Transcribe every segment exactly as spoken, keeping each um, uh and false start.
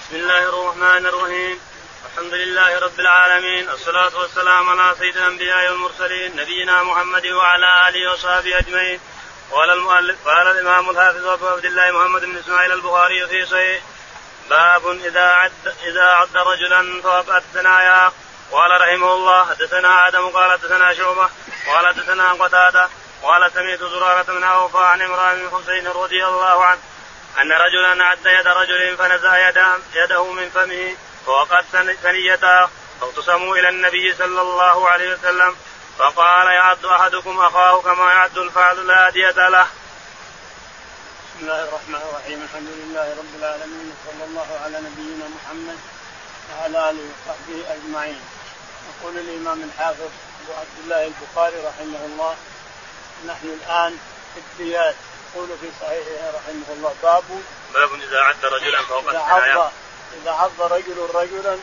بسم الله الرحمن الرحيم. الحمد لله رب العالمين، الصلاة والسلام على سيد الأنبياء والمرسلين نبينا محمد وعلى آله وصحبه أجمعين. قال المؤلف قال الإمام الحافظ أبو عبد الله محمد بن إسماعيل البخاري في صحيح: باب إذا عد إذا عد رجلا فوقعت ثناياه. قال رحمه الله: حدثنا آدم قال حدثنا شعبة قال حدثنا قتادة قال سمعت زرارة بن أوفى عن عمران بن حسين رضي الله عنه أن رجلا عد يد رجل فنزع يده من فمه فوقعت ثنيته فاختصموا إلى النبي صلى الله عليه وسلم فقال: يعد أحدكم أخاه كما يعد الفعل لا دية له. بسم الله الرحمن الرحيم. الحمد لله رب العالمين، صلى الله على نبينا محمد وعلى آله وصحبه أجمعين. يقول الإمام الحافظ أبو عبد الله البخاري رحمه الله: نحن الآن في الديات. يقول في صحيحه رحمه الله: باب باب إذا عد رجلا فوقعت ثناياه. إذا عض رجل رجلا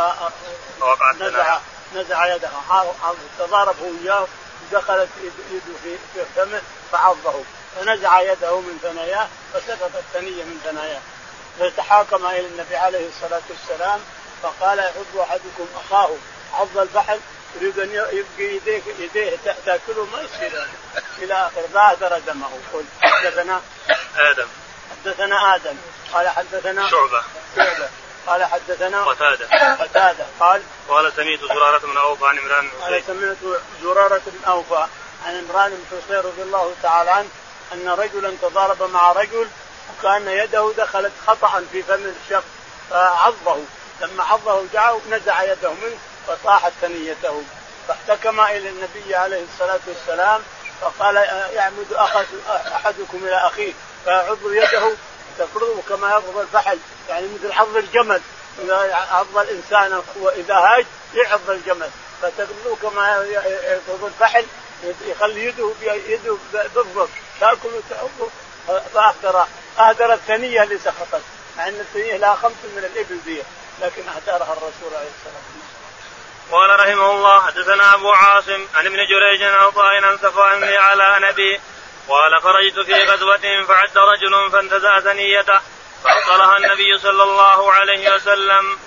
فنزع نزع يده، تضارب هو وياه، دخلت يده في فمه فعضه فنزع يده من ثناياه فسقطت ثنية من ثناياه، فتحاكم إلى النبي عليه الصلاة والسلام فقال: يعض أحدكم أخاه عض الفحل يريد أن يبقي يديه, يديه تأكله ما يصير إلى آخر فأهدر دمه. قل حدثنا آدم حدثنا آدم قال حدثنا شعبة شعبة قال حدثنا قتادة قتادة قال قال سمعت زرارة بن أوفى عن عمران بن قال سمعت زرارة بن أوفى عن عمران بن حسين رضي الله تعالى عنه أن رجلا تضارب مع رجل وكان يده دخلت خطأ في فم الشخص فعضه، لما عضه جاء نزع يده منه فصاحت ثنيته، فاحتكم إلى النبي عليه الصلاة والسلام فقال: يعمد أحدكم إلى أخيه فيعض يده تفرضه كما يضرب الفحل، يعني مثل عض الجمل، إذا عض الإنسان وإذا هاج يعض الجمل فتفرضه كما يضرب الفحل، يخلي يده يده بالضبط تأكل وتعض. فأهدر أهدر الثنية اللي سقطت، مع أن الثنية لها خمس من الإبل دي، لكن أهدرها الرسول عليه الصلاة والسلام. قال رحمه الله: حدثنا أبو عاصم عن ابن جريج عن عطاء عن صفوان بن على نبي قال: خرجت في غزوة فعد رجل فانتزع ثنيته فأبطلها النبي صلى الله عليه وسلم.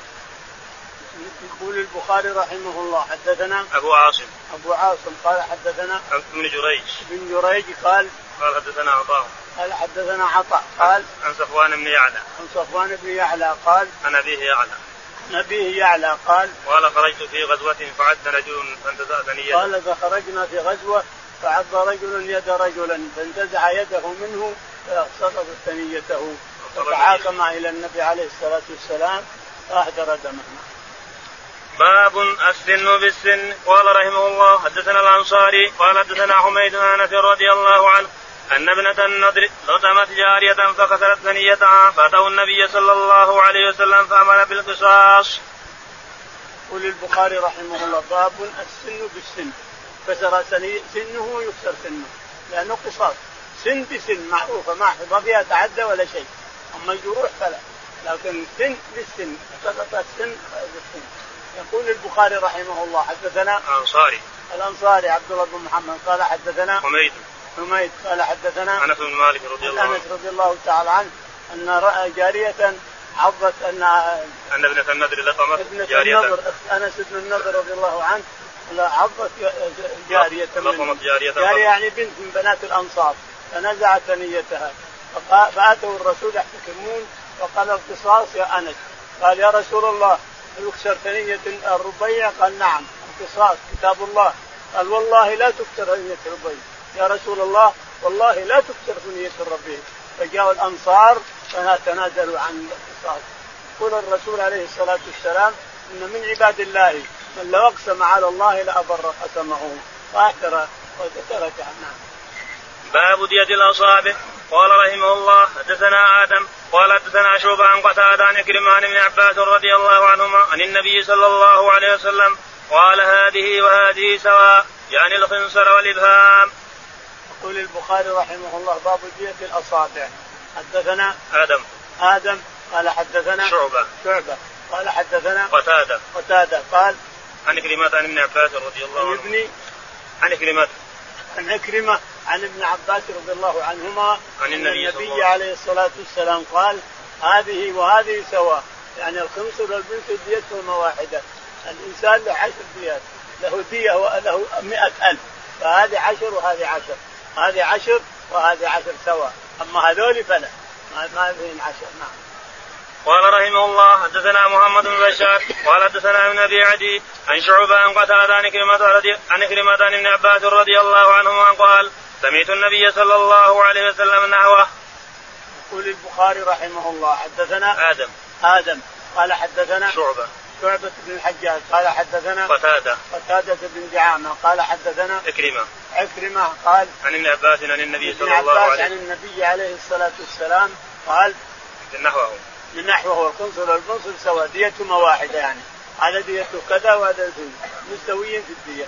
يقول البخاري رحمه الله: حدثنا أبو عاصم أبو عاصم قال حدثنا ابن جريج ابن جريج قال قال حدثنا عطاء قال حدثنا عطاء قال عن صفوان بن يعلى عن صفوان بن يعلى قال عن أبيه يعلى نبيه يعلى قال قال: خرجت في غزوة فعد رجل فانتزع ثنيته. قال: فخرجنا في غزوة فعض رجل يد رجلا فانتزع يده منه فسقطت ثنيته، فتحاكم إلى النبي عليه الصلاة والسلام فأهدر دمه. باب السن بالسن. قال رحمه الله: حدثنا الأنصاري قال حدثنا حميد بن أنس رضي الله عنه أن ابنة النضر لطمت جارية فكسرت ثنيتها فأتوا النبي صلى الله عليه وسلم فأمر بالقصاص. قال البخاري رحمه الله: باب السن بالسن. كسر سنه يكسر سنه لأنه قصاص، سن بسن معروفة ما فيها تعدى ولا شيء، أما الجروح فلا، لكن سن بالسن سقط السن بالسن. يقول البخاري رحمه الله: حدثنا الأنصاري الأنصاري عبد الله بن محمد قال حدثنا حميد حميد قال حدثنا أنس بن مالك رضي الله عنه أنس رضي الله تعالى عنه أن رأى جارية عضت أن أن ابنة النضر لطمت جارية أنس بن النضر رضي الله عنه عضت جارية لطمت جارية جارية يعني بنت من بنات الأنصار فنزعت ثنيتها فأتوا الرسول يحتكمون فقال: القصاص يا أنس. قال: يا رسول الله يكسر ثنية الربيع؟ قال: نعم القصاص كتاب الله. قال: والله لا تكسر ثنية الربيع يا رسول الله، والله لا تكسر ثنية الربيع. فجاءوا الأنصار فتنازلوا عن القصاص. قال الرسول عليه الصلاة والسلام: إن من عباد الله من لو أقسم على الله لأبر قسمه فأحترى وترك عنه. باب دية الأصابع. قال رحمه الله: حدثنا آدم قال حدثنا شعبة عن قتادة عن عكرمة عن ابن عباس رضي الله عنهما عن النبي صلى الله عليه وسلم قال: هذه وهذه سواء، يعني الخنصر والإبهام. يقول البخاري رحمه الله: باب دية الأصابع. حدثنا آدم آدم قال حدثنا شعبة شعبة قال حدثنا قتادة قتادة قال عن عكرمة عن ابن عباس رضي الله عنه ابني عن عكرمة عن عكرمة عن ابن عباس رضي الله عنهما عن النبي, النبي عليه الصلاة والسلام قال: هذه وهذه سواء، يعني الخنصر والبنت ديتهما واحدة. الإنسان له عشر ديات، له دية وله مئة ألف، فهذه عشر وهذه عشر، هذه عشر وهذه عشر سواء، أما هذول فلا ما ما فيهم عشر. نعم. قال رحمه الله حدثنا محمد بن بشار قال حدثنا ابن ابي عدي عن شعبة عن قتادة عن كلمة عن كلمة عن ابن عباس رضي الله عنهما قال سمعت النبي صلى الله عليه وسلم نحوه. يقول البخاري رحمه الله حدثنا آدم آدم قال حدثنا شعبة شعبة بن الحجاج قال حدثنا قتادة قتادة بن دعامة قال حدثنا عكرمة عكرمة قال عن ابن عباس عن النبي صلى الله عليه وسلم عن النبي عليه الصلاة والسلام قال نحوه نحوه القنصل والقنصل سواء ديتهما واحدة، يعني هذا ديته كذا وهذا مستويين في الدية.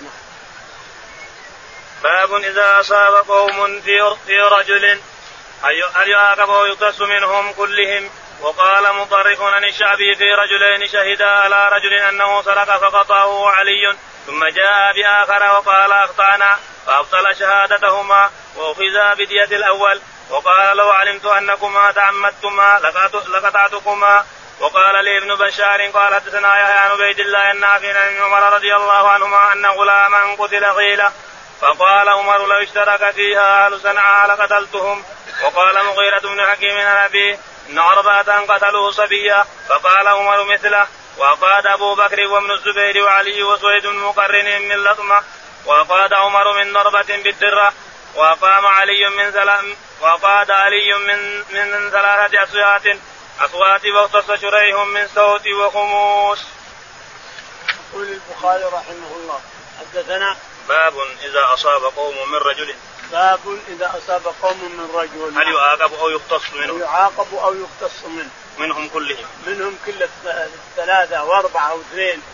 باب إذا أصاب قوم في في رجل هل يعاقب ويقتص منهم كلهم. وقال مطرف عن الشعبي في رجلين شهدا على رجل أنه سرق فقطعه علي ثم جاء بآخر وقال أخطأنا فأبطل شهادتهما وأخذا بدية الأول. وقال لو علمت أنكما تعمدتما لقطعتكما. وقال لي ابن بشار قال حدثنا يحيى عن عبيد الله النافع عن عمر رضي الله عنهما أن غلاما قتل غيلة فقال عمر لو اشترك فيها أهل صنعاء لقتلتهم. وقال مغيرة بن حكيم عن أبيه إن أربعة قتلوا صبيا فقال عمر مثله. وقاد أبو بكر وابن الزبير وعلي وسويد مقرن من لطمة. وقاد عمر من ضربة بالدرة. وقام علي من سلام وقاد علي من من ثلاثة أصوات أصوات واختص شريح من صوت وخموس. يقول البخاري رحمه الله حدثنا باب إذا أصاب قوم من رجل باب إذا أصاب قوم من رجل هل يعاقب أو يقتص منهم يعاقب أو يقتص منه منهم كلهم منهم كل الثلاثة وأربعة واثنين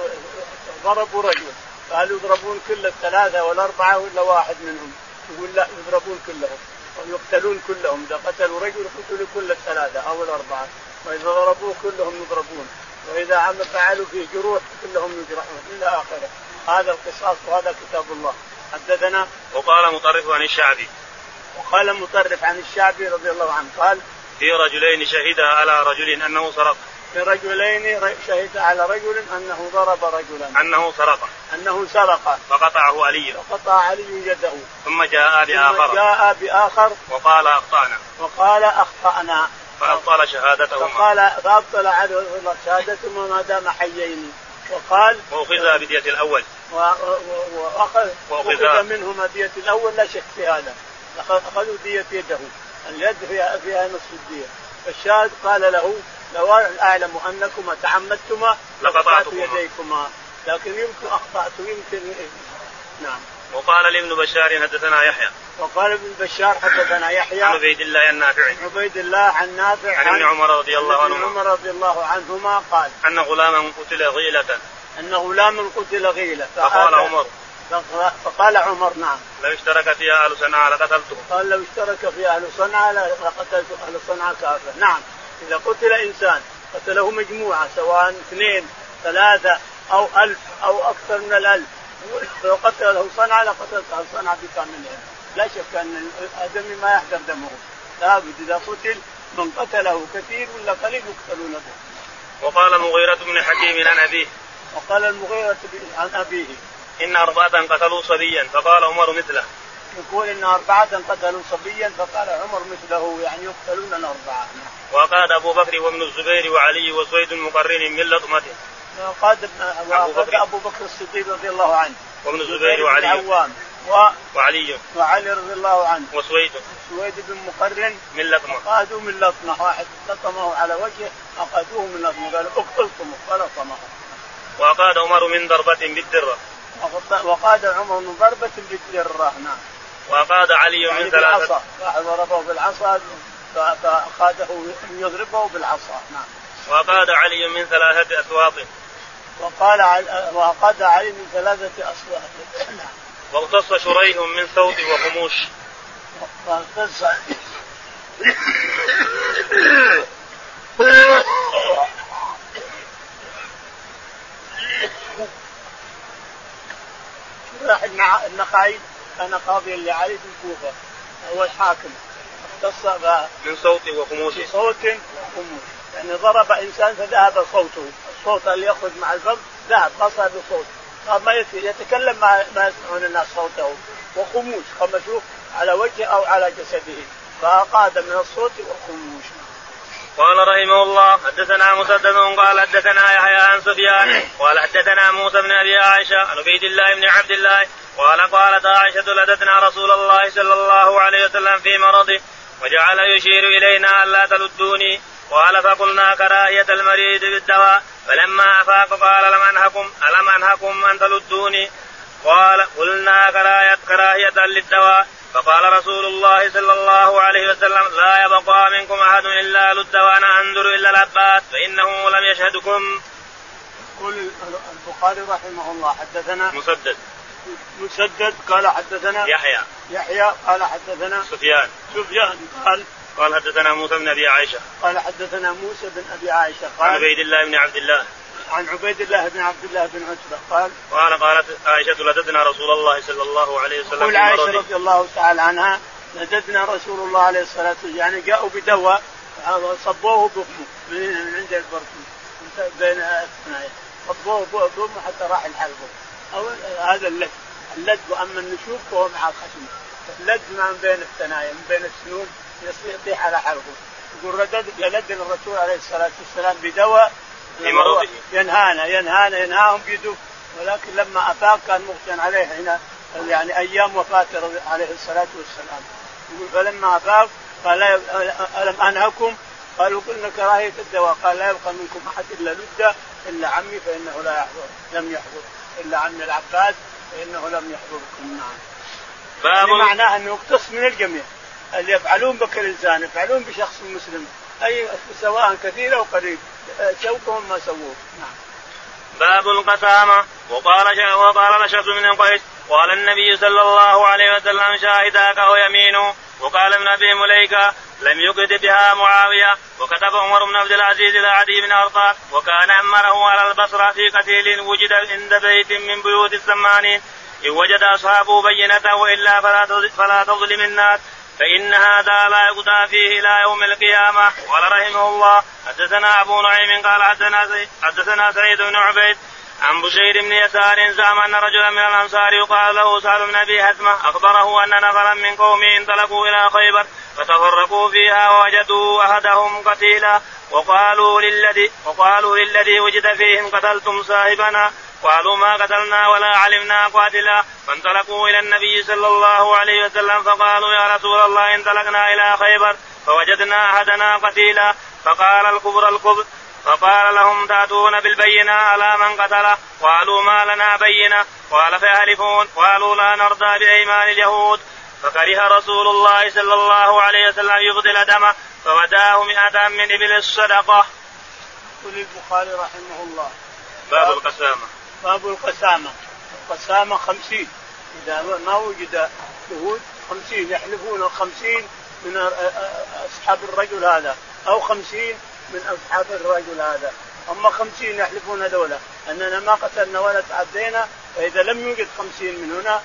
ضربوا رجل فهل يضربون كل الثلاثة والأربعة ولا واحد منهم؟ يقول لا يضربون كلهم ويقتلون كلهم. إذا قتلوا رجل قتلوا كل الثلاثة أو الأربعة، وإذا ضربوه كلهم يضربون، وإذا عم فعلوا فيه جروح كلهم يجرحون إلى آخره. هذا القصاص وهذا كتاب الله. حدثنا وقال مطرف عن الشعبي وقال مطرف عن الشعبي رضي الله عنه قال في رجلين شهدا على رجل أنه سرق في رجلين شهد على رجل أنه ضرب رجلا أنه سرق أنه سرق فقطعه علي فقطع علي يده ثم جاء بآخر ثم جاء بآخر وقال أخطأنا وقال أخطأنا فأبطل شهادتهما فقال فأبطل على شهادتهما ما دام حيين. وقال وأخذ بدية الأول وأخذ وأخذ منهما دية الأول لا شك في هذا، أخذوا دية يده، اليد فيها, فيها نصف الدية. فالشاهد قال له لو أعلم أنكما تعمدتما لقطعت يديكما، لكن يمكن أخطأت يمكن. نعم. وقال لابن بشار حدثنا يحيى وقال ابن بشار حدثنا يحيى عن عبيد الله النافع عبيد الله عن نافع عن ابن عمر رضي الله عنهما عمر رضي الله عنهما قال أن غلاما قتل غيلة أن غلاما قتل غيلة فقال عمر فقال عمر نعم لو اشترك فيها أهل صنعاء لقتلته. قال لو اشترك فيها أهل صنعاء لقتلت أهل صنعاء كافر. نعم. إذا قتل إنسان قتله مجموعة سواء اثنين ثلاثة أو ألف أو أكثر من الألف لو قتله صنعاء لقتلت أهل صنعاء بكاملهم، لا شك أن الدم ما يحضر دمه، لابد إذا قتل من قتله كثير ولا قليل يقتلون به. وقال مغيرة بن حكيم عن أبيه وقال المغيرة عن أبيه إن أربعة قتلوا صبيا فقال عمر مثله. يقول إن أربعة قتلوا صبيا فقال عمر مثله، يعني يقتلون الأربعة. وقاد أبو بكر وابن الزبير وعلي وسويد مقرن من لطمته. وقاد أبو بكر الصديق رضي الله عنه وابن الزبير وعلي و... وعلي وعلي رضي الله عنه وسويد سويد بن مقرن من لطمة. قادوا من لطمة، واحد لطمه على وجهه أخذوه من لطمة قالوا اقتلتمه فلطمه. وقاد عمر من ضربة بالدرة. وقاد عمر من ضربة بالدرة. نعم. وقاد علي يعني من ثلاثة ضربه بالعصا فأخذه يضربه بالعصا. نعم. وقاد علي من ثلاثة أسواط. وقال وقاد علي من ثلاثة أسواط. نعم. واقتص شريح من صوت وخموش. واقتص شريح النخعي كان قاضيا لعلي في الكوفة، هو الحاكم. اختص من صوت وخموش صوت وخموش. يعني ضرب إنسان فذهب صوته، الصوت اللي يخرج مع الفم ذهب ما صار بصوت، ما يتكلم ما يسمعون الناس صوته، وخموش خمشوه على وجهه أو على جسده فأقاد من الصوت والخموش. قال رحمه الله حدثنا مسدد قال حدثنا يحيى عن سفيان قال حدثنا موسى بن ابي عائشه عن عبيد الله بن عبد الله قال قالت عائشه لدتنا رسول الله صلى الله عليه وسلم في مرضه وجعل يشير الينا الا تلدوني قال فقلنا كراهيه المريض بالدواء فلما افاق قال لم انهكم الم انهكم ان تلدوني قال قلنا كراهيه كراهيه للدواء فقال رسول الله صلى الله عليه وسلم لا يبقى منكم أحد إلا لد وأنا أنظر إلا العباس فإنه لم يشهدكم. يقول البخاري رحمه الله حدثنا مسدد مسدد قال حدثنا يحيى يحيى قال حدثنا سفيان سفيان قال قال حدثنا موسى بن أبي عائشة قال حدثنا موسى بن أبي عائشة قال عن عبيد الله بن عبد الله عن عبيد الله بن عبد الله بن عتبة قال قال قالت عائشة لدتنا رسول الله صلى الله عليه وسلم قول عائشة رضي الله تعالى عنها لدتنا رسول الله عليه الصلاة والسلام يعني جاءوا بدواء صبوه بفمه من عند البركم بين الثنايا صبوه بفمه حتى راح الحلقه أو هذا اللد اللد وأما النشوف فهو مع الخشم اللد من بين الثنايا من بين السنون يطيح على حلقه. يقول ردد لدنا الرسول عليه الصلاة والسلام بدواء ينهانا ينهانا ينهاهم بيده ولكن لما أفاق كان مغشى عليه هنا يعني أيام وفاته عليه الصلاة والسلام. يقول فلما أفاق قال ألم أنهكم قالوا قلنا كراهية الدواء قال لا يبقى منكم أحد إلا لدة إلا عمي فإنه لا يحضر لم يحضر إلا عمي العباس فإنه لم يحضركم. نعم يعني معناه أنه يقتص من الجميع اللي يفعلون بك الإنسان يفعلون بشخص مسلم أي سواء كثير أو قليل سوقهم ما سووه. نعم. باب القسامة. وقال وقال نشط من قيس قال النبي صلى الله عليه وسلم شاهداك أو يمينه. وقال ابن أبي مليكة لم يقد بها معاوية. وكتب عمر بن عبد العزيز إلى عدي بن أرطاة وكان أمره على البصرة في قتيل وجد عند بيت من بيوت السمانين إن وجد أصحابه بينة وإلا فلا تظلم الناس فإن هذا لا يقضى فيه إلى يوم القيامة. قال رحمه الله حدثنا أبو نعيم قال حدثنا سعيد بن عبيد عن بشير بن يسار زعم أن رجلا من الأنصار يقال له سهل بن أبي حثمة أخبره أن نفرا من قومه انطلقوا إلى خيبر فتفرقوا فيها ووجدوا أحدهم قتيلا وقالوا للذي وقالوا للذي وجد فيهم قتلتم صاحبنا قالوا ما قتلنا ولا علمنا قاتلا فانطلقوا إلى النبي صلى الله عليه وسلم فقالوا يا رسول الله انطلقنا إلى خيبر فوجدنا أحدنا قتيلا فقال الكبر الكبر فقال لهم تأتون بالبينة على من قتله قالوا ما لنا بينة قال فيحلفون قالوا لا نرضى بأيمان اليهود فكره رسول الله صلى الله عليه وسلم يبطل دمه فوداه مئة من إبل الصدقة. يقول البخاري رحمه الله باب القسامة. باب القسامة. القسامة خمسين إذا ما وجد شهود خمسين يحلفون خمسين من أصحاب الرجل هذا أو خمسين من أصحاب الرجل هذا أما خمسين يحلفون هذولا أننا ما قتلنا ولا تعدينا فإذا لم يوجد خمسين من هنا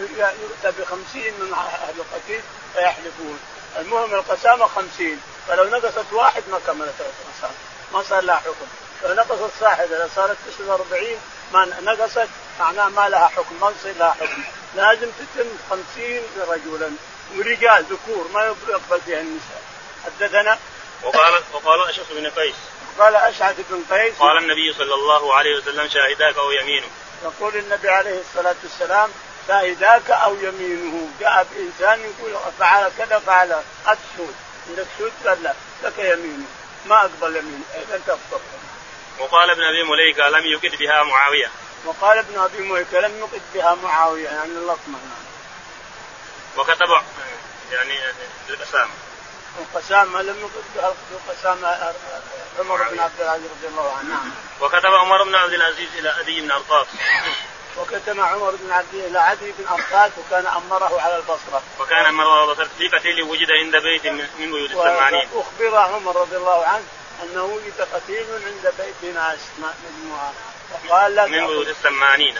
يؤتى بخمسين من أهل القتيل فيحلفون. المهم القسامة خمسين فلو نقصت واحد ما كملت القسامة ما صار لها حكم. لو نقصت صاحب إذا صارت تسعة وأربعين ما نقصت معناه ما لها حكم ما يصير لها حكم لازم تتم خمسين رجلا ورجال ذكور ما يقبل فيها النساء. حدثنا وقال وقال أشعث بن قيس قال أشعث بن قيس قال النبي صلى الله عليه وسلم شاهداك أو يمينه. يقول النبي عليه الصلاة والسلام شاهداك أو يمينه. جاء بإنسان يقول فعل كذا فعل أتشهد عندك شهود قال لا لك يمينه ما أقبل يمينه إذا تفضل. وقال ابن أبي مليكة لم يقد بها معاوية. وقال ابن أبي مليكة لم يقد بها معاوية يعني اللطمة. وكتب يعني القسامة القسامة لم يقد بها القسامة عمر بن عبد العزيز رضي الله عنه. وكتب عمر بن عبد العزيز إلى عدي بن أرطاة وكتب عمر بن عبد إلى عدي بن أرطاة وكان أمره على البصرة. وكان أمره على البصرة في قتيل وجد عند بيت من بيوت السمانين. وأخبر عمر رضي الله عنه أنه وجد قتيل عند بيت ناس مجموعة وقال لا من بيوت السمانين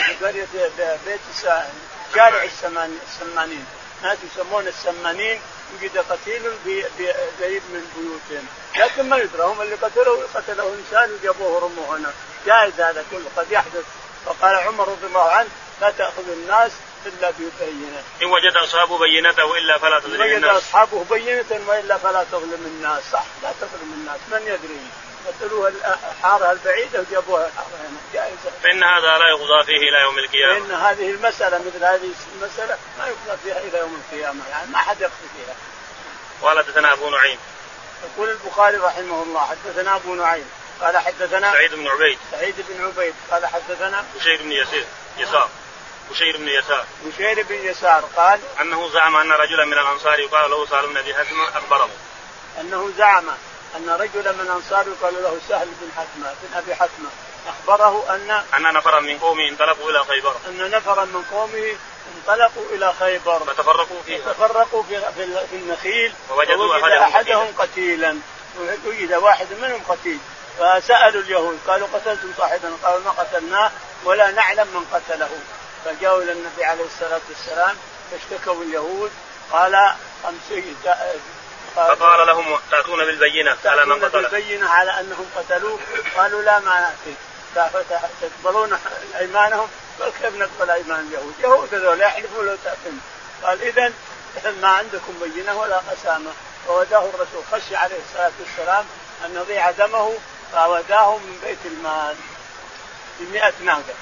بيت شارع السمانين ناس يسمون السمانين وجد قتيل بعيد من بيوتهم، لكن ما يدرى هم اللي قتلوا قتله إنسان وجابوه رموه هنا، جائز هذا كله قد يحدث. فقال عمر رضي الله عنه لا تأخذ الناس إلا ببينة، إن وجد أصحابه بينة وإلا فلا تظلم الناس. إن وجد أصحابه بينة وإلا فلا تظلم الناس. صح، لا تظلم الناس، من يدري قتلوها الحارة البعيدة وجابوها الحارة هنا، جائزة. فإن هذا لا يقضى فيه إلى يوم القيامة. فإن هذه المسألة مثل هذه المسألة ما يقضى فيها إلى يوم القيامة، يعني ما حد يقضي فيها. قال حدثنا أبو نعيم. يقول البخاري رحمه الله حدثنا أبو نعيم قال حدثنا سعيد بن عبيد. سعيد بن عبيد قال حدثنا بشير بن يسير يسار بشير بن يسار بشير بن يسار قال أنه زعم أن رجلا من الأنصار يقال له سهل بن أبي حثمة أخبره. أنه زعم أن رجلا من الأنصار يقال له سهل بن حثمة بن أبي حثمة أخبره أن أن نفرا من قومه انطلقوا إلى خيبر. أن نفرا من قومه انطلقوا إلى خيبر فتفرقوا فيها فتفرقوا في في النخيل ووجدوا أحدهم, أحدهم قتيلا وجد واحد منهم قتيل. فسألوا اليهود قالوا قتلتم صاحبا؟ قالوا ما قتلناه ولا نعلم من قتله. فجاءوا إلى النبي عليه الصلاة والسلام فاشتكوا اليهود قال خمسين فقال لهم تأتون بالبينة على من قتله بالبينة على أنهم قتلوه. قالوا لا ما نأتي تقبلون أيمانهم. قال كيف نقبل أيمان اليهود؟ يهود هذول يحلفوا لو تأتون. قال إذن ما عندكم بينة ولا قسامة. فوداه الرسول خشي عليه الصلاة والسلام أن يضيع دمه فوداه من بيت المال بمئة ناقة.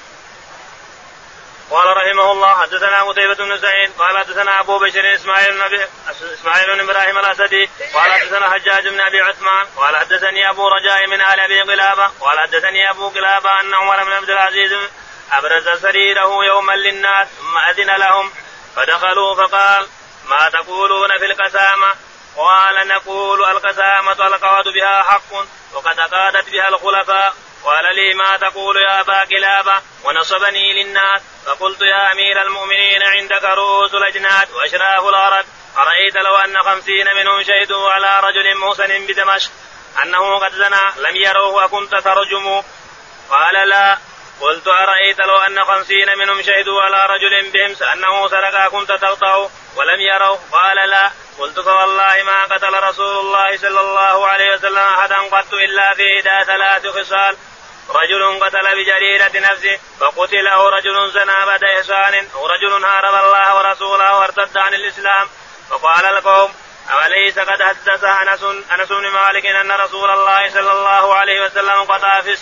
قال رحمه الله حدثنا قتيبة بن سعيد قال حدثنا أبو بشر إسماعيل بن إسماعيل بن إبراهيم الأسدي قال حدثنا حجاج بن أبي عثمان قال حدثني أبو رجاء من آل أبي قلابة قال حدثني أبو قلابة أن عمر بن عبد العزيز أبرز سريره يوما للناس ثم أذن لهم فدخلوا فقال ما تقولون في القسامة؟ قال نقول القسامة القاد بها حق وقد قادت بها الخلفاء. قال لي ما تقول يا أبا قلابة؟ ونصبني للناس. فقلت يا أمير المؤمنين عندك رؤوس الأجناد وأشراف الأرض أرأيت لو أن خمسين منهم شهدوا على رجل محسن بدمشق أنه قد زنى لم يروه وكنت ترجموا؟ قال لا. قلت أرأيت لو أن خمسين منهم شهدوا على رجل بهمس أنه سرق كنت تقطعه ولم يروه؟ قال لا. قلت فوالله ما قتل رسول الله صلى الله عليه وسلم أحدا قط إلا في إحدى ثلاث خصال: رجل قتل بجريرة نفسه فقتل، أو رجل زنى بعد إحسان، أو رجل هارب الله ورسوله وارتد عن الإسلام. فقال القوم: أوليس قد حدث أنس أنس بن مالك أن رسول الله صلى الله عليه وسلم قطع في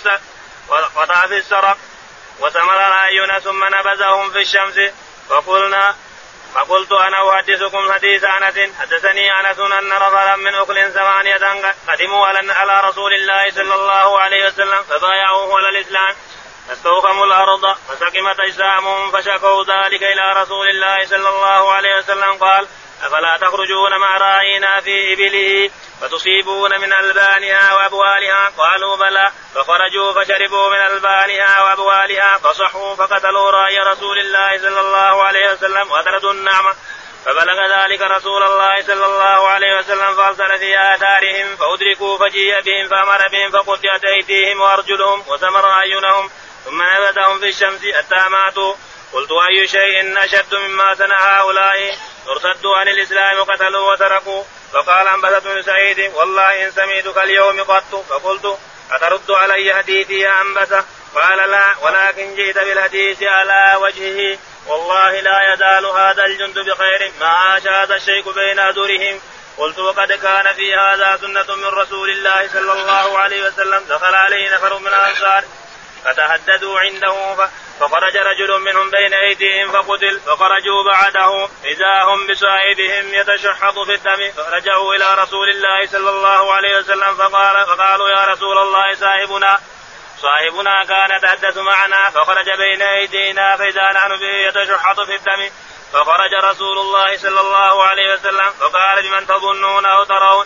قطع في السرق وسمر الأعين ثم نبذهم في الشمس؟ فقلنا فقلت أنا أحدثكم حديث أنس. حدثني أنس أن رجلا من أكل ثمانية قدموا على رسول الله صلى الله عليه وسلم فبايعوه على الإسلام فاستوخموا الأرض فسقمت أجسامهم فشكوا ذلك إلى رسول الله صلى الله عليه وسلم قال: أفلا تخرجون مع راعينا في إبله فتصيبون من ألبانها وأبوالها؟ قالوا بلى. فخرجوا فشربوا من ألبانها وأبوالها فصحوا فقتلوا راعي رسول الله صلى الله عليه وسلم وأطردوا النعمة. فبلغ ذلك رسول الله صلى الله عليه وسلم فأرسل في آثارهم فأدركوا فجيء بهم فأمر بهم فقطعت أيديهم وأرجلهم وسمر أعينهم ثم نبذهم في الشمس حتى ماتوا. قلت: أي شيء أشد مما صنع هؤلاء؟ ارتدوا عن الإسلام وقتلوا وتركوا. فقال أنبسة بن سعيد: والله إن سمعتك اليوم قط. فقلت: أترد علي حديثي يا أنبسة؟ قال: لا، ولكن جئت بالحديث على وجهه. والله لا يزال هذا الجند بخير ما عاش هذا الشيخ بين أذرهم. قلت: وقد كان في هذا سنة من رسول الله صلى الله عليه وسلم. دخل عليه نفر من الأنصار فتهددوا عنده فخرج رجل منهم بين أيديهم فقتل. فخرجوا بعده إذا هم بصاحبهم يتشحط في الدم. فرجعوا إلى رسول الله صلى الله عليه وسلم فقال فقالوا: يا رسول الله صاحبنا صاحبنا كان يتحدث معنا فخرج بين أيدينا فإذا نحن به يتشحط في الدم. فخرج رسول الله صلى الله عليه وسلم فقال: بمن تظنون أو ترون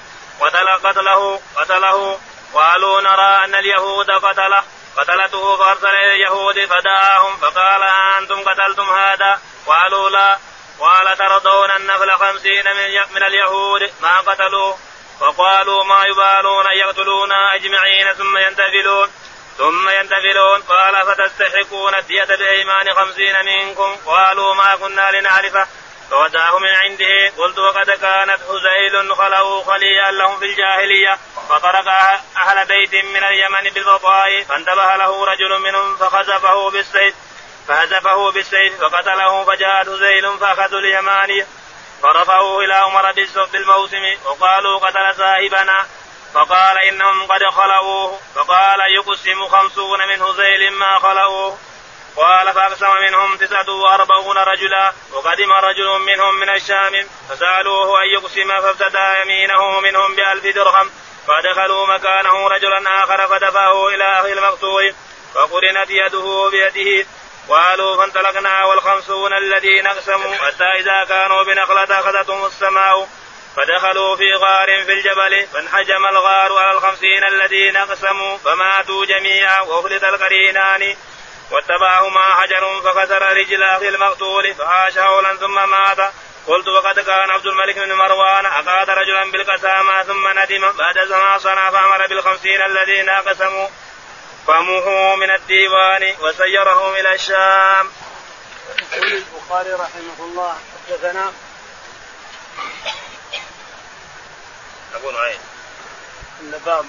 قتله قتله قالوا: نرى أن اليهود قتله قتلته. فأرسل إلى اليهود فدعاهم فقال: أنتم قتلتم هذا؟ قالوا: لا. قال: ترضون النفل خمسين من اليهود ما قتلوا؟ فقالوا: ما يبالون يقتلونا أجمعين ثم ينتفلون ثم ينتفلون. قال: فتستحقون الدية بأيمان خمسين منكم؟ قالوا: ما كنا لنعرفه. فوداه من عنده. قلت وقد كانت هزيل خلوا خليا لهم في الجاهلية فطرق أهل بيت من اليمن بالبطاء فانتبه له رجل منهم فخزفه بالسيف فهزفه بالسيف فقتله. فجاءت هزيل فأخذوا اليماني فرفعوه إلى عمر بالموسم وقالوا قتل صاحبنا فقال إنهم قد خلوه. فقال يقسم خمسون من هزيل ما خلوه. قال فأقسم منهم تسعة وأربعون رجلا. وقدم رجل منهم من الشام فسألوه أن يقسم فابتدى يمينه منهم بألف درهم فدخلوا مكانه رجلا آخر فدفعه إلى أخي المقتول فقرنت يده بيده. قالوا فانطلقنا والخمسون الذين اقسموا حتى إذا كانوا بنخلة أخذتهم السماء فدخلوا في غار في الجبل فانحجم الغار على الخمسين الذين اقسموا فماتوا جميعا وأخلط القرينان واتبعهما حجر فكسر رجل أخي المقتول فعاش هولا ثم مات. قلت وقد كان عبد الملك بن مروان أقاد رجلا بالقسامة ثم ندم بعد ما صنع فأمر بالخمسين الذين اقسموا فمحوا من الديوان وسيرهم إلى الشام. يقول البخاري رحمه الله حدثنا أبو نعيم إلا باب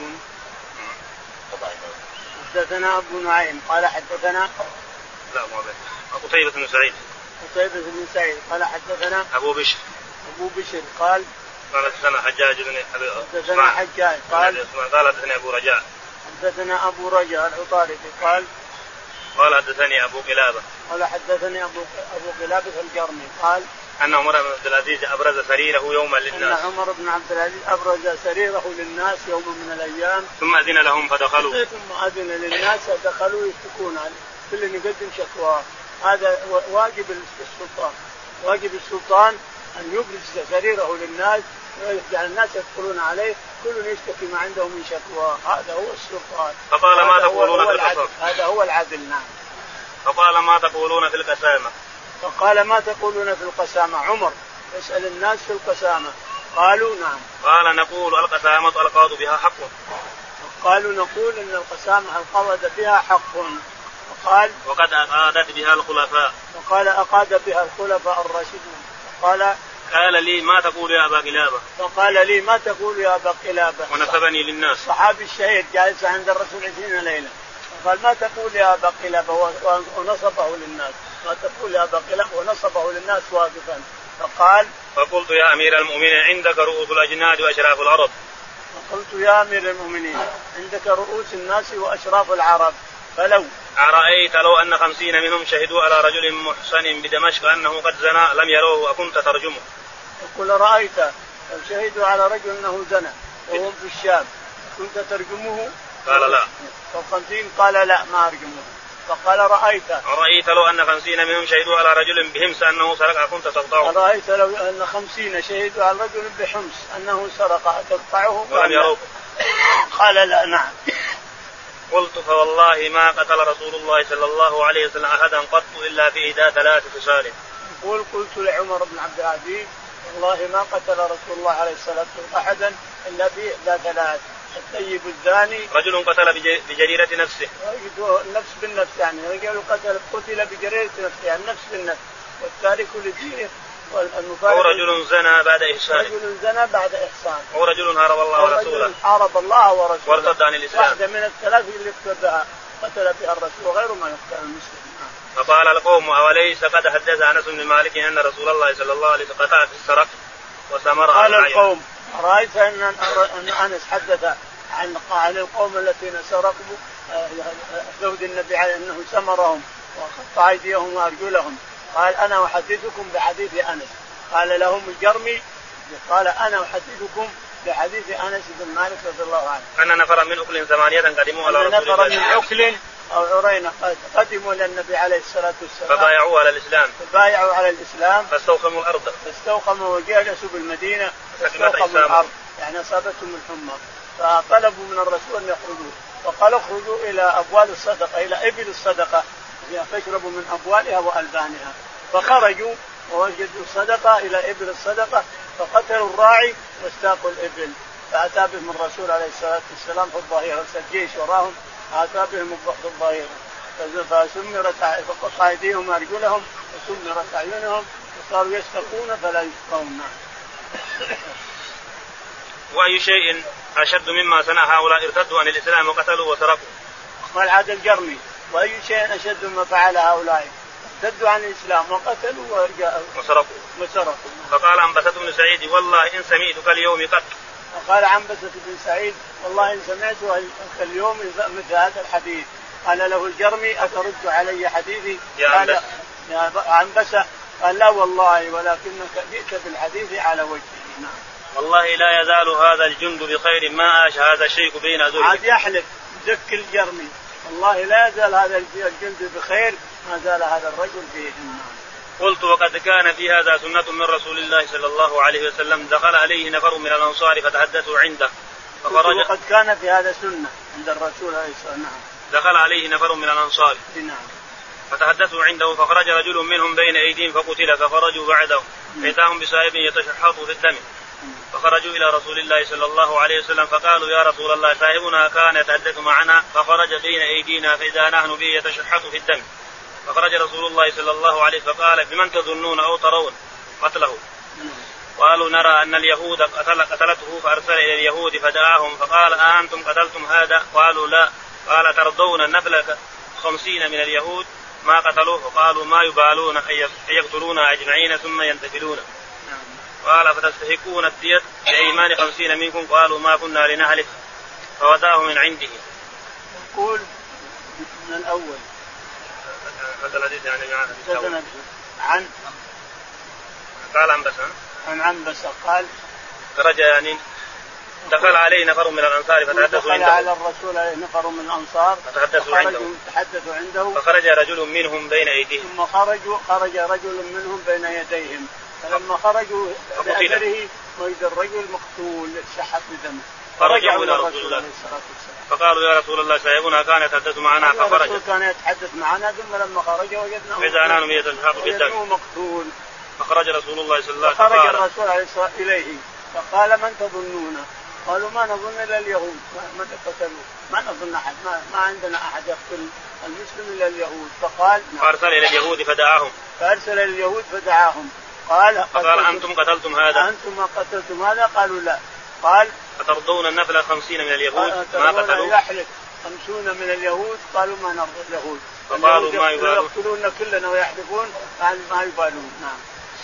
حدثنا أبو نعيم قال حدثنا لا مو قتيبة بن سعيد قتيبة بن سعيد قال حدثنا أبو بشر أبو بشر قال قال حدثنا حجاج بن حدثنا حجاج قال قال حدثني أبو رجاء حدثنا أبو رجاء العطاردي قال قال حدثني أبو قلابة قال حدثني أبو أبو قلابة الجرمي قال أن عمر بن عبد العزيز أبرز سريره يوما للناس. أن عمر بن عبد العزيز أبرز سريره للناس يوم من الأيام ثم أذن لهم فدخلوا ثم أذن للناس فدخلوا يشتكون عليه كل يقدم شكوى. هذا واجب السلطان واجب السلطان أن يبرز سريره للناس ويجعل الناس يدخلون عليه كل يشتكي ما عنده من شكوى. هذا هو السلطان. فقال ما تقولون في العدل. هذا هو العدل. نعم. فقال ما تقولون في القسامة فقال ما تقولون في القسامة. عمر يسأل الناس في القسامة قالوا نعم. قال نقول القسامة القاض بها حق. قالوا نقول إن القسامة القاض بها حق. وقال وقد أقادت بها الخلفاء. وقال أقاد بها الخلفاء الراشدون. قال قال لي ما تقول يا أبا قلابة. فقال لي ما تقول يا أبا قلابة. ونسبني للناس. صحابي الشهيد جالس عند الرسول عشرين ليلة قال ما تقول يا أبا قلابة ونصبه للناس. ما تقول يا أبا قلابة ونصبه للناس واقفا. فقال فقلت يا أمير المؤمنين عندك رؤوس الأجناد وأشراف العرب. فقلت يا أمير المؤمنين عندك رؤوس الناس وأشراف العرب فلو أرأيت لو أن خمسين منهم شهدوا على رجل محسن بدمشق أنه قد زنى لم يروه أكنت ترجمه. يقول رأيت لو شهدوا على رجل أنه زنى وهم في الشام كنت ترجمه؟ قال لا. فالخمسين قال لا ما أرجمه. فقال رأيت رأيت لو أن خمسين منهم شهدوا على رجل بحمص أنه سرق كنت تقطعه. رأيت لو أن خمسين شهدوا على رجل بحمص أنه سرق تقطعه؟ ولم يروه. قال لا. نعم. قلت فوالله ما قتل رسول الله صلى الله عليه وسلم أحدا قط إلا في إحدى ثلاث خصال. يقول قلت لعمر بن عبد العزيز والله ما قتل رسول الله عليه الصلاة والسلام أحدا إلا في إحدى ثلاث. الطيب الزاني رجل قتل بجريرة نفسه. النفس بالنفس يعني رجل قتل قتل بجريرة نفسه يعني النفس بالنفس والتارك لدينه أو رجل زنى بعد إحسان. رجل زنى بعد إحسان. أو رجل هرب الله ورسوله. حارب الله ورسوله. وارتد عن الإسلام. واحدة من الثلاث اللي ارتدها قتل بها الرسول وغير ما يقتل المسلم. فقال القوم أوليس قد حدث أنس بن مالك أن رسول الله صلى الله عليه وسلم قطع في السرق وثمر. قال القوم رأيت أن أن أنس حدث عن عن القوم الذين سرقوا زوج النبي عليه أنه سمرهم وقطع أيديهم وأرجلهم. قال أنا أحدثكم بحديث أنس. قال لهم الجرمي قال أنا أحدثكم بحديث أنس بن مالك رضي الله عنه أن نفر من أكل ثمانية قدموا على رسول الله. نفر من أكل أو عرينة قدموا للنبي عليه الصلاة والسلام فبايعوا على الإسلام. فبايعوا على الإسلام. فاستوخموا الأرض. فاستوخموا وجلسوا بالمدينة. فاستوخموا الأرض يعني أصابتهم الحمى. فطلبوا من الرسول أن يخرجوا وقال اخرجوا إلى أبوال الصدقة إلى إبل الصدقة فاشربوا من أبوالها وألبانها. فخرجوا ووجدوا الصدقة إلى إبل الصدقة فقتلوا الراعي واستاقوا الإبل. فأتى بهم الرسول عليه الصلاة والسلام في الظهيرة الجيش وراهم أتى بهم في الظهيرة فسمرت فقطع أيديهم وأرجلهم وسمرت أعينهم صاروا يستقون فلا يسقون. وأي شيء أشد مما صنع هؤلاء ارتدوا عن الإسلام وقتلوا وسرقوا؟ قال عاد الجرمي وأي شيء أشد مما فعل هؤلاء ارتدوا عن الإسلام وقتلوا وسرقوا وسرقوا. فقال عنبسة بن سعيد والله إن سمعتك اليوم قط. وقال عنبسة بن سعيد والله إن سمعت اليوم مثل هذا الحديث. قال له الجرمي أترد علي حديثي يا عنبسة؟ يا عنبسة قال لا والله ولكنك جئت بالحديث على وجهه. نعم. والله لا يزال هذا الجند بخير ما عاش هذا الشيخ بين أذرهم. عاد يحلف ذك الجرمي والله لا يزال هذا الجند بخير ما زال هذا الرجل فيه. قلت وقد كان في هذا سنة من رسول الله صلى الله عليه وسلم دخل عليه نفر من الأنصار فتحدثوا عنده فخرج. وقد كان في هذا سنة عند الرسول عليه الصلاة والسلام. نعم. دخل عليه نفر من الأنصار نعم. فتحدثوا عنده فخرج رجل منهم بين أيديهم فقتل فخرجوا بعده فإذاهم بسائب يتشحط في الدم فخرجوا إلى رسول الله صلى الله عليه وسلم فقالوا يا رسول الله صاحبنا كان يتحدث معنا فخرج بين أيدينا فإذا نحن به يتشحط في الدم فخرج رسول الله صلى الله عليه وسلم فقال بمن تظنون أو ترون قتله؟ قالوا نرى أن اليهود قتلته فأرسل إلى اليهود فدعاهم فقال أأنتم قتلتم هذا؟ قالوا لا. قال ترضون النفل خمسين من اليهود ما قتلوه؟ قالوا ما يبالون أن يقتلونا أجمعين ثم ينتقلون. قال فتستحقون الدية بأيمان خمسين منكم؟ قالوا ما كنا لنهلك فوداه من عنده. يقول من الأول هذا الحديث يعني عن قال عنبسة عن عنبسة قال خرج يعني دخل عليه نفر من الأنصار فتحدثوا عنده. دخل على الرسول عليه نفر من الأنصار فتحدثوا عنده. تحدثوا عنده فخرج رجل منهم بين أيديهم. ثم خرجوا خرج رجل منهم بين يديهم فلما خرجوا بأثره وإذ الرجل مقتول شحط بدمه فرجعوا إلى رسول الله فقالوا يا رسول الله صاحبنا كان يتحدث معنا فخرج. كان يتحدث معنا ثم لما خرج وجدناه فإذا نحن يتشحط بالدم مقتول. فخرج رسول الله صلى الله عليه وسلم فخرج الرسول عليه الصلاة إليه فقال من تظنون؟ قالوا ما نظن إلا اليهود ما قتلوا ما نظن أحد ما, ما عندنا أحد يقتل المسلم إلا اليهود. فقال فأرسل إلى اليهود فدعاهم فأرسل إلى اليهود فدعاهم قال فقال أنتم قتلتم هذا؟ أنتم ما قتلتم هذا؟ قالوا لا. قال فترضون النفل خمسين من اليهود ما قتلوا؟ يحلف خمسون من اليهود قالوا ما نرضى اليهود. فقالوا ما يبالون يقتلون كلنا ويحلفون ما يبالون. نعم.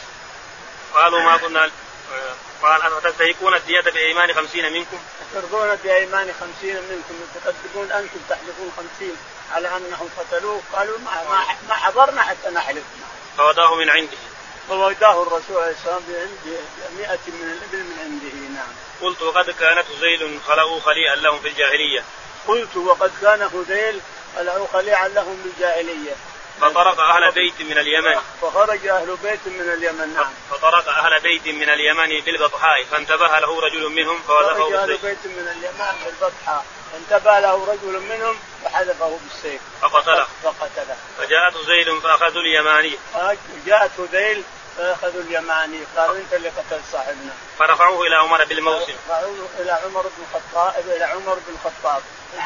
قالوا ما كنا. قال أفتستحقون الدية بأيمان خمسين منكم؟ ترضون بأيمان خمسين منكم تكذبون أنتم تحلفون خمسين على أنهم قتلوه؟ قالوا ما, ما حضرنا حتى نحلف. فوداه من عنده. فوداه الرسول عليه الصلاة والسلام بمئة من الإبل من عنده. نعم. قلت وقد كانت هذيل خلقوا خليئا لهم في الجاهلية. قلت وقد كان هذيل خلقوا خليئا لهم بالجاهلية. فطرق أهل بيت من اليمن. فخرج أهل بيت من اليمن. نعم. فطرق أهل بيت من اليمن بالبطحاء فانتبه له رجل منهم فوثقه بالسيف. خرج أهل بيت من اليمن بالبطحاء فانتبه له رجل منهم وحذفه بالسيف فقتله. فقتله. فجاءت هذيل فأخذوا اليماني. جاءت هذيل فأخذوا اليماني قالوا أنت اللي قتلت صاحبنا. فرفعوه إلى عمر بالموسم. فرفعوه إلى عمر بن الخطاب إلى عمر بن الخطاب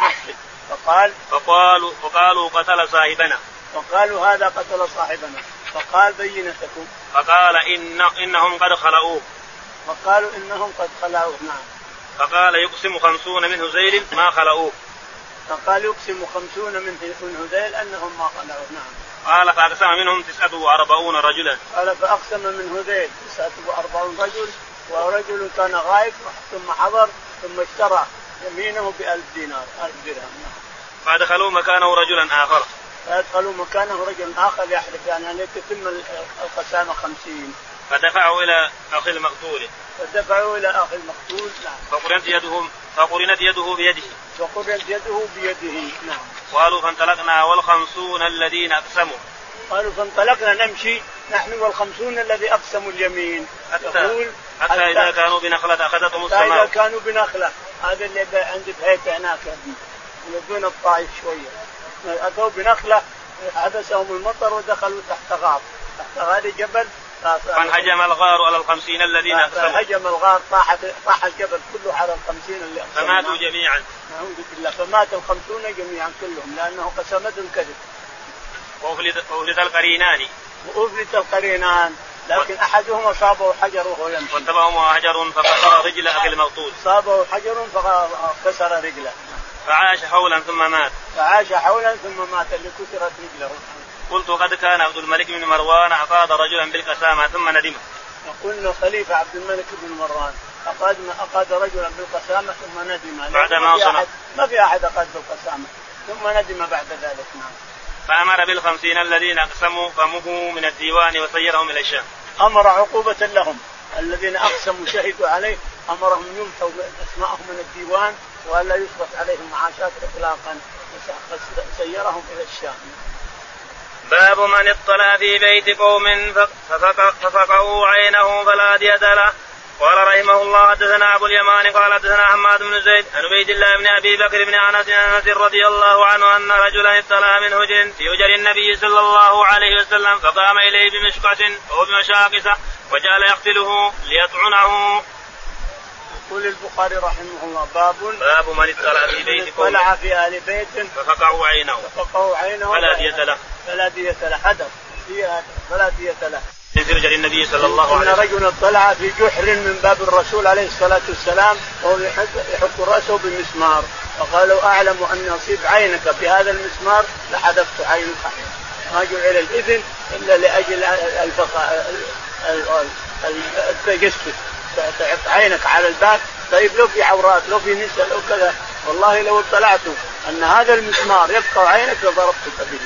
فقال فقالوا فقالوا قتل صاحبنا. فقالوا هذا قتل صاحبنا. فقال بينتكم. فقال إن إنهم قد خلقوه. فقالوا إنهم قد خلقوه. نعم. فقال يقسم خمسون من هذيل ما خلقوه. فقال يقسم خمسون من هذيل أنهم ما خلقوه. نعم. قال فأقسم منهم تسعة وأربعون رجلا. قال فأقسم من هذيل تسعة وأربعون رجل ورجل كان غائب ثم حضر ثم اشترى يمينه بألف دينار ألف درهم. فأدخلوا مكانه رجلا آخر. فأدخلوا مكانه رجل آخر يحلف يعني أن يتم القسامة خمسين. فدفعوا إلى أخي المقتول. فدفعوا إلى أخي المقتول. نعم. فقرنت يده فقرنت يده بيده. فقرنت يده بيده. نعم. قالوا فانطلقنا والخمسون الذين أقسموا. قالوا فانطلقنا نمشي نحن والخمسون الذي أقسموا اليمين. حتى, حتى إذا كانوا بنخلة أخذتهم السماء. إذا كانوا بنخلة هذا اللي عند بيت هناك يدون الطائف شوية أتوا بنخلة حبسهم المطر ودخلوا تحت غار تحت غار جبل. فانهجم الغار على الخمسين الذين أقسموا. هجم الغار طاحت طاح الجبل كله على الخمسين اللي أقسموا. فماتوا جميعا. نعوذ بالله. فمات الخمسون جميعا كلهم لأنه قسمت الكذب. وأفلت القرينان. وأفلت القرينان لكن أحدهم أصابه حجر وهو يمشي وانتبهه حجر فكسر رجل أخي المقتول. أصابه حجر فكسر رجله فعاش حولا ثم مات. فعاش حولا ثم مات اللي كسرت رجله. قلت قد كان عبد الملك بن مروان أقاد رجلا بالقسامة ثم ندم. يقول خليفة عبد الملك بن مروان أقاد أقاد رجلا بالقسامة ثم ندم. بعد ما صنع ما في أحد أقاد بالقسامة ثم ندم بعد ذلك. نعم. فأمر بالخمسين الذين أقسموا فمهوا من الديوان وسيرهم إلى الشام. أمر عقوبة لهم الذين أقسموا شهدوا عليه أمرهم يمحوا أسماءهم من الديوان ولا يصرف عليهم معاشات إطلاقا سيرهم إلى الشام. باب من اطلع في بيت قوم ففقعوا عينه فلا دية له. قال رحمه الله حدثنا أبو اليمان قال حدثنا حماد بن زيد عن عبيد الله بن أبي بكر بن أنس أنس رضي الله عنه أن رجلا اطلع من هجر في هجر النبي صلى الله عليه وسلم فقام إليه بمشقة أو بمشاقصة وجعل يقتله ليطعنه. يقول البخاري رحمه الله باب باب من اطلع في بيت قوم اطلع في أهل بيت ففقعوا عينه ففقعوا عينه فلا دية له. فلا دية له حدث فلا دية له. في رجل النبي صلى الله عليه وسلم أن رجل اطلع في جحر من باب الرسول عليه الصلاة والسلام وهو يحك رأسه بالمسمار فقالوا أعلم أن أصيب عينك بهذا المسمار لحذفت عينك. ما جعل الإذن إلا لأجل التجسس تعب عينك على الباب. طيب لو في عورات لو في نساء لو كذا والله لو اطلعتوا أن هذا المسمار يبقى عينك لضربتك به.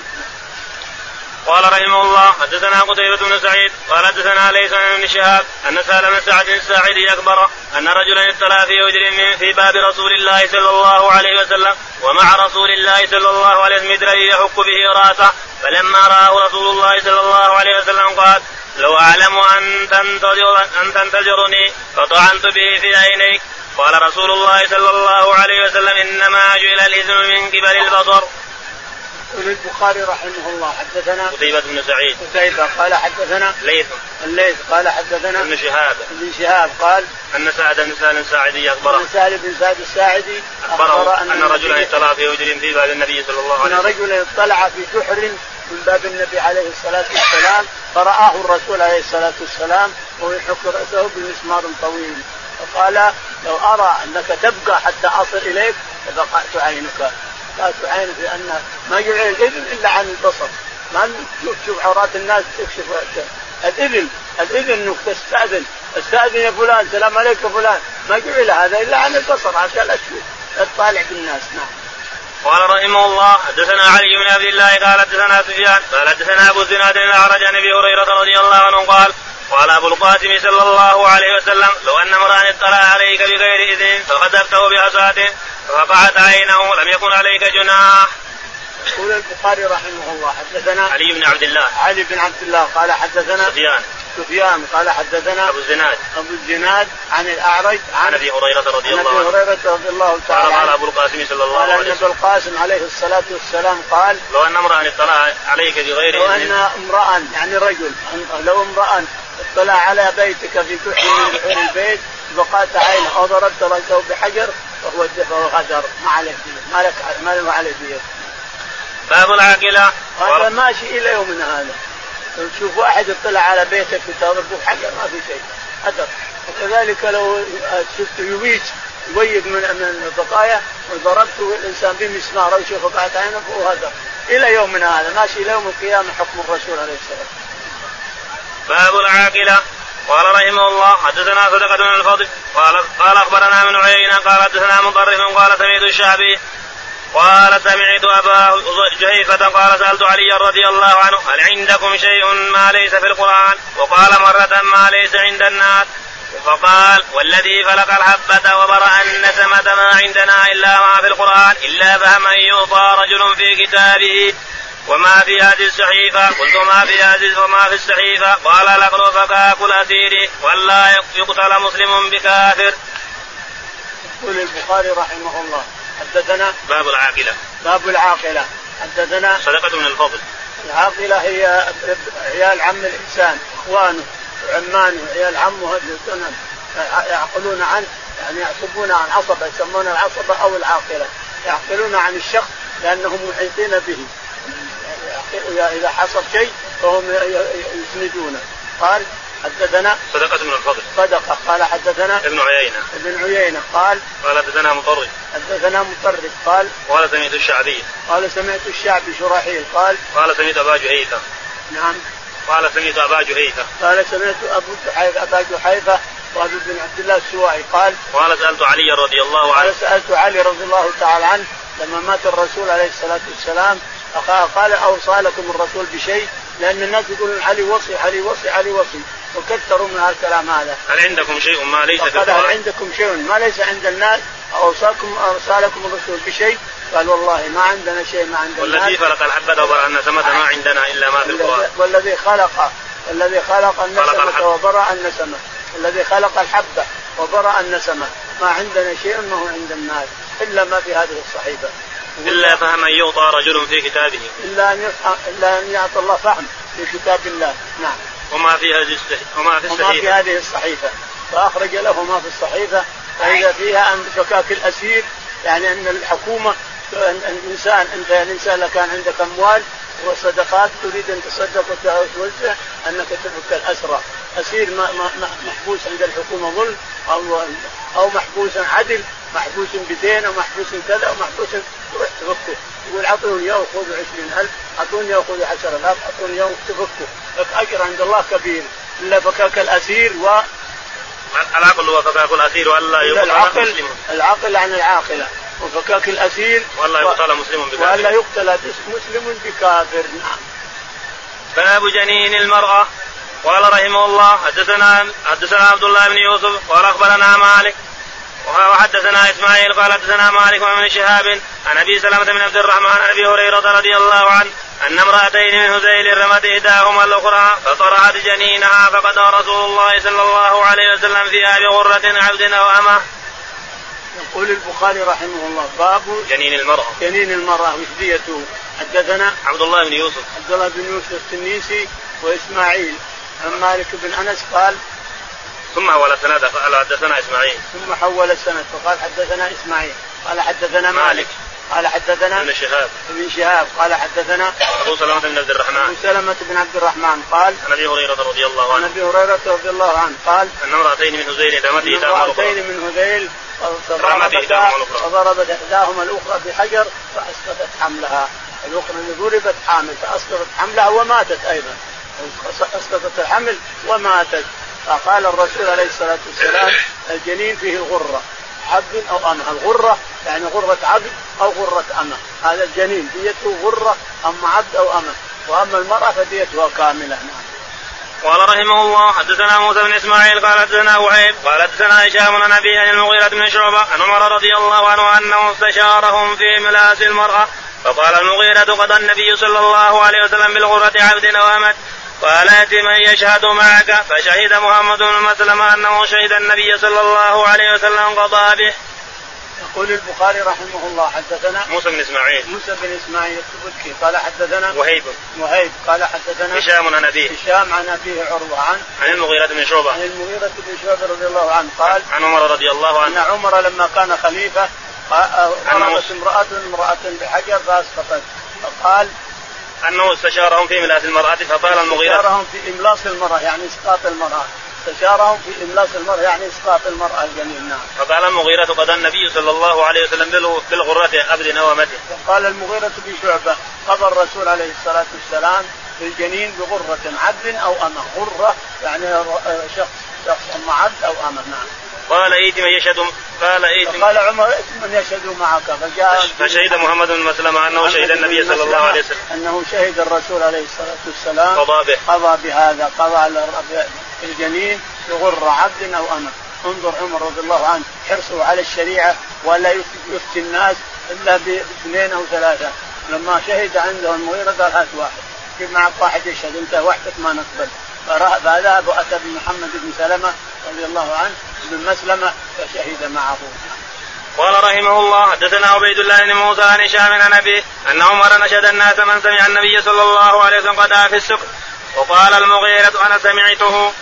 قال رحمه الله حدثنا قتيبة بن سعيد قال حدثنا ليس بن شهاب أن سالم بن سعد الساعدي أخبره أن رجلا اطلع في هجر في باب رسول الله صلى الله عليه وسلم ومع رسول الله صلى الله عليه وسلم مدري يحك به رأسه فلما رآه رسول الله صلى الله عليه وسلم قال لو أعلم أن تنتظر أن تنتظرني فطعنت به في عينيك. قال رسول الله صلى الله عليه وسلم إنما جعل الإذن من قبل البصر. يقول البخاري رحمه الله حدثنا قتيبة بن سعيد قتيبة قال حدثنا ليث الليث قال حدثنا ابن شهاب ابن شهاب قال أن سعد بن سالم الساعدي أخبره أن سعد بن سعد الساعدي أخبره أن, أن رجلا اطلع في هجر في باب النبي صلى الله عليه وسلم أن رجلا اطلع في جحر من باب النبي عليه الصلاة والسلام فرآه الرسول عليه الصلاة والسلام وهو يحك رأسه بمسمار طويل فقال لو أرى أنك تبقى حتى أصل إليك فبقعت عينك. لا تعين بأن ما يعين الإذن إلا عن البصر ما تشوف عورات الناس تكشف الإذن الإذن إنك تستأذن استأذن يا فلان سلام عليك يا فلان ما جعل هذا إلا عن البصر عشان لا تشوف تطالع بالناس. نعم. قال رحمه الله حدثنا علي بن عبد الله قال حدثنا سفيان قال حدثنا أبو الزناد الأعرج عن أبي هريرة رضي الله عنه قال قال أبو القاسم صلى الله عليه وسلم لو أن امرأ اطلع عليك بغير إذن فخذفته بعصاته فوقعت عينه لم يكن عليك جناح. يقول البخاري رحمه الله حدثنا علي بن عبد الله علي بن عبد الله قال حدثنا سفيان سفيان قال حدثنا أبو الزناد أبو الزناد عن الأعرج عن أبي هريرة رضي الله عنه أبي هريرة رضي الله تعالى قال أبو القاسم صلى الله عليه وسلم أبو القاسم عليه الصلاة والسلام قال لو أن امرأ اطلع عليك بغير لو إذن أن امرأ يعني رجل لو امرأ اطلع على بيتك في جحر من جحور البيت بقات عينه أو ضربت رأسه بحجر فهو فهو غدر ما عليه دية ما لك ما له عليه دية. باب العاقلة هذا ماشي إلى يومنا هذا. لو تشوف واحد يطلع على بيتك وتضربه بحجر ما في شيء غدر. وكذلك لو شفت يبيت يبيض من من البقايا وضربته الإنسان بمسمار أو يشوف بقات عينه فهو غدر. إلى يومنا هذا ماشي إلى يوم القيامة حكم الرسول عليه الصلاة والسلام. باب العاقلة. قال رحمه الله حدثنا صدقة بن الفضل قال قال أخبرنا من عيينة قال حدثنا مطرف قال سمعت الشعبي قال سمعت أبا جهيفة قال سألت علي رضي الله عنه هل عندكم شيء ما ليس في القرآن وقال مرة ما ليس عند الناس فقال والذي فلق الحبة وبرأ النسمة ما عندنا إلا ما في القرآن إلا فهم أن يعطى رجل في كتابه وما في هذه الصحيفة قلت ما في هذه وما في الصحيفة قال لقد فكاكل أسيري ولا يقتل مسلم بكافر. يقول البخاري رحمه الله حدثنا باب العاقلة باب العاقلة حدثنا صدقة من الفضل. العاقلة هي عيال عم الإنسان إخوانه وعمانه عيال عمه هذول يعقلون عنه يعني يعصبون عن عصبة يسمون العصبة أو العاقلة يعقلون عن الشخص لأنهم محيطين به إذا حصل شيء فهم يسندونه. قال حدثنا صدقة بن الفضل صدقة قال حدثنا ابن عيينة ابن عيينة قال قال حدثنا مطرف حدثنا مطرف قال قال سمعت الشعبي قال سمعت الشعبي شراحيل قال قال سمعت أبا جهيفة نعم قال سمعت أبا جهيفة قال سمعت أبو جحيفة أبا جحيفة وأبو بن عبد الله السوائي قال قال سألت علي رضي الله عنه قال سألت علي رضي الله تعالى عنه لما مات الرسول عليه الصلاة والسلام قال أوصى لكم الرسول بشيء لأن الناس يقولون علي وصي علي وصي علي وصي وكثروا من هالكلام هذا. هل عندكم شيء ما ليس في القرآن؟ هل عندكم شيء ما ليس عند الناس أوصاكم أوصى لكم الرسول بشيء؟ قال والله ما عندنا شيء ما عندنا. والذي خلق الحبة وبرأ النسمة ما عندنا إلا ما في القرآن. والذي خلق والذي خلق النسمة وبرأ النسمة الذي خلق الحبة وبرأ النسمة ما عندنا شيء ما هو عند الناس إلا ما في هذه الصحيفة. إلا فهم أن يعطى رجل في كتابه إلا أن إلا أن يعطى الله فهم في كتاب الله. نعم. وما في هذه وما في الصحيفة وما في هذه الصحيفة فأخرج له ما في الصحيفة فإذا فيها أن فكاك الأسير يعني أن الحكومة أن الإنسان أنت الإنسان كان عندك أموال وصدقات تريد أن تصدق وتوزع أنك تفك الأسرى أسير محبوس عند الحكومة ظلم أو أو محبوس عدل محبوس بدين أو محبوس كذا أو محبوس تروح تفكه يقول عطوني يوم خذوا عشرين ألف عطوني يوم خذوا عشرة آلاف عطوني يوم تفكه لك أجر عند الله كبير إلا فكاك الأسير و العقل وفكاك الأسير وألا يقتل مسلم العقل عن العاقلة وفكاك الأسير وألا يقتل مسلم بكافر وألا يقتل مسلم بكافر. نعم. باب جنين المرأة. قال رحمه الله حدثنا حدثنا عبد الله بن يوسف قال أخبرنا مالك وحدثنا إسماعيل قال حدثنا مالك وابن شهاب عن أبي سلمة بن عبد الرحمن عن أبي هريرة رضي الله عنه أن امرأتين من هذيل رمت إحداهما الأخرى فطرحت جنينها فقضى رسول الله صلى الله عليه وسلم فيها بغرة عبد أو أمة. يقول البخاري رحمه الله باب جنين المرأة جنين المرأة وجديته. حدثنا عبد الله بن يوسف عبد الله بن يوسف التنيسي وإسماعيل عن مالك بن أنس قال ثم حول السند قال حدثنا إسماعيل ثم حول السند فقال حدثنا إسماعيل قال حدثنا مالك قال حدثنا ابن شهاب ابن شهاب قال حدثنا أبو سلمة بن عبد الرحمن أبو سلمة بن عبد الرحمن قال عن أبي هريرة رضي الله عنه عن أبي هريرة رضي الله عنه قال أن امرأتين من هذيل رمت امرأتين من هذيل فضربت إحداهما الأخرى بحجر فأسقطت حملها الأخرى ضربت حامل فأسقطت حملها وماتت أيضا أسقطت الحمل وماتت. فقال الرسول عليه الصلاة والسلام الجنين فيه غرة عبد أو أمة. الغرة يعني غرة عبد أو غرة أمة. هذا الجنين ديته غرة أما عبد أو أمة وأما المرأة فديتها كاملة. قال رحمه الله حدثنا موسى بن إسماعيل قال حدثنا وهيب قال حدثنا هشام عن أبي عن المغيرة بن شعبة عن عمر رضي الله عنه أنه استشارهم في ملاس المرأة فقال المغيرة قضى النبي صلى الله عليه وسلم بالغرة عبد أو أمة قال ائت من يشهد معك فشهد محمد بن مسلمة أنه شهد النبي صلى الله عليه وسلم قضى به. يقول البخاري رحمه الله حدثنا موسى بن إسماعيل موسى بن إسماعيل السبكي قال حدثنا وهيب وهيب قال حدثنا هشام عن أبيه هشام عن أبيه عروة عن عن المغيرة بن شعبة عن المغيرة بن شعبة رضي الله عنه قال عن عمر رضي الله عنه أن عمر لما كان خليفة ضربت امرأة امرأة بحجر فأسقطت فقال أنه استشارهم في ملاس المرأة فقال المغيرة استشارهم في إملاص المرأة يعني إسقاط المرأة استشارهم في إملاص المرأة يعني إسقاط المرأة الجنين. نعم. فقال المغيرة قضى النبي صلى الله عليه وسلم بالغرة عبد أو أمة. فقال المغيرة بن شعبة قضى الرسول عليه الصلاة والسلام بالجنين بغرة عبد أو أمة. غرة يعني شخص شخص أما عبد أو أمة. نعم. قال ائت من يشهد قال ائت قال عمر ائت من يشهد معك فجاء فشهد محمد بن مسلمة أنه شهد النبي صلى الله عليه وسلم أنه شهد الرسول عليه الصلاة والسلام قضى به قضى بهذا قضى على الجنين بغرة عبد أو أمة. انظر عمر رضي الله عنه حرصه على الشريعة ولا يفتي الناس إلا باثنين أو ثلاثة. لما شهد عنده المغيرة قال هات واحد كيف معك واحد يشهد أنت وحدك ما نقبل. فذهب وأتى بمحمد بن سلمة رضي الله عنه بن مسلمة فشهد معه. قال رحمه الله حدثنا عبيد الله بن موسى عن هشام عن أبيه أن عمر نشد الناس من سمع النبي صلى الله عليه وسلم قضى في السكر وقال المغيرة أنا سمعته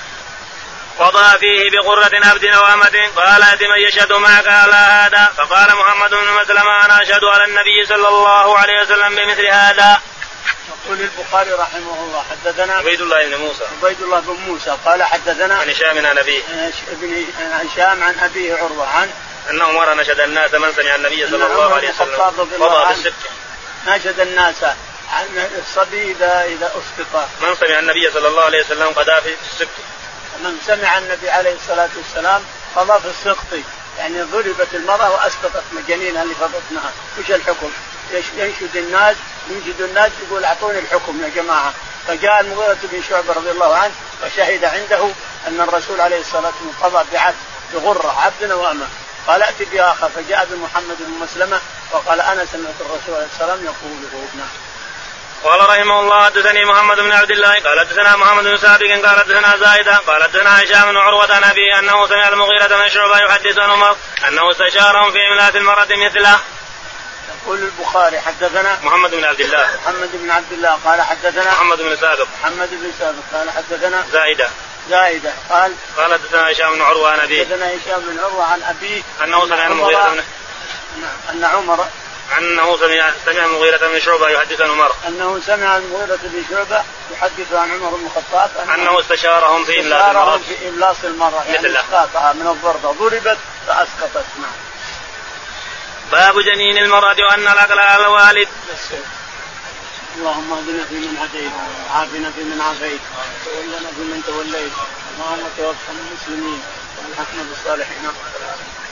قضى فيه بغرة عبد أو أمة قال ائت من يشهد معك على هذا فقال محمد بن مسلمة أنا أشهد على النبي صلى الله عليه وسلم بمثل هذا. يقول البخاري رحمه الله حدثنا عبيد الله بن موسى عبيد الله بن موسى قال حدثنا عن هشام عن أبيه ابن هشام عن أبيه عروة عن أن عمر نشد الناس من سمع النبي صلى الله عليه وسلم قضى بالسبت. نشد الناس عن الصبي إذا إذا أسقط. من سمع النبي صلى الله عليه وسلم قضى في السبت. من سمع النبي عليه الصلاة والسلام قضى في السقط يعني ضربت المرأة وأسقطت مجانينها اللي في بطنها. وش الحكم؟ ينشد الناس ينشد الناس يقول أعطوني الحكم يا جماعة. فجاء المغيرة بن شعبة رضي الله عنه وشهد عنده أن الرسول عليه الصلاة والسلام قضى بعبد بغرة عبد وأمة. قال ائت بآخر فجاء بمحمد بن مسلمة وقال أنا سمعت الرسول عليه السلام يقوله. قال رحمه الله حدثني محمد بن عبد الله قال حدثنا محمد بن سابق قال حدثنا زائدة قال حدثنا هشام بن عروة عن أبيه أنه سمع المغيرة بن شعبة يحدث عن عمر أنه استشارهم في إملاك المرأة مثله. يقول البخاري حدثنا محمد بن عبد الله محمد بن عبد الله قال حدثنا محمد بن سابق محمد بن سابق قال حدثنا زائدة زائدة قال قال حدثنا هشام بن عروة عن أبيه حدثنا هشام بن عروة عن أبيه أنه سمع المغيرة بن أن عمر أنه سمع سمع المغيرة بن شعبة يحدث عن عمر أنه سمع المغيرة بن شعبة يحدث عن عمر بن الخطاب أنه استشارهم في إملاص المرأة في إملاص المرأة يعني إسقاطها من الضربة ضربت فأسقطت. باب جنين المرأة وأن العقل على الوالد. اللهم اهدنا فيمن هديت وعافنا فيمن عافيت وتولنا فيمن توليت اللهم توفنا المسلمين والحكم بالصالحين.